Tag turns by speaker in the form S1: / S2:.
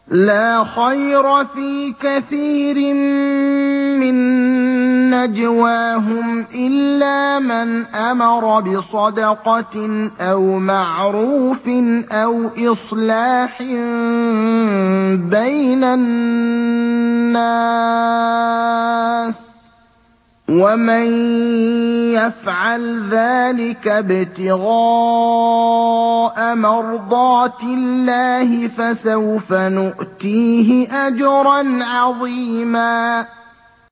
S1: لَّا خَيْرَ فِي كَثِيرٍ مِّن نَّجْوَاهُمْ إِلَّا مَنْ أَمَرَ بِصَدَقَةٍ أَوْ مَعْرُوفٍ أَوْ إِصْلَاحٍ بَيْنَ النَّاسِ ۚ وَمَن يَفْعَلْ ذَٰلِكَ ابْتِغَاءَ مَرْضَاتِ اللَّهِ فَسَوْفَ نُؤْتِيهِ أَجْرًا عَظِيمًا